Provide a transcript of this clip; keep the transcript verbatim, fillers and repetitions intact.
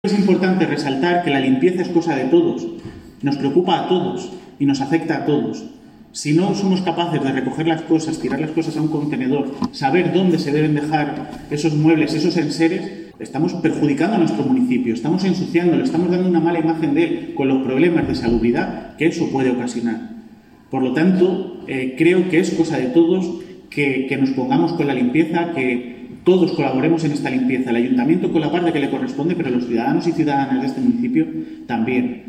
Es importante resaltar que la limpieza es cosa de todos, nos preocupa a todos y nos afecta a todos. Si no somos capaces de recoger las cosas, tirar las cosas a un contenedor, saber dónde se deben dejar esos muebles, esos enseres, estamos perjudicando a nuestro municipio, estamos ensuciándolo, estamos dando una mala imagen de él con los problemas de salubridad que eso puede ocasionar. Por lo tanto, eh, creo que es cosa de todos que, que nos pongamos con la limpieza, que todos colaboremos en esta limpieza, el ayuntamiento con la parte que le corresponde, pero los ciudadanos y ciudadanas de este municipio también.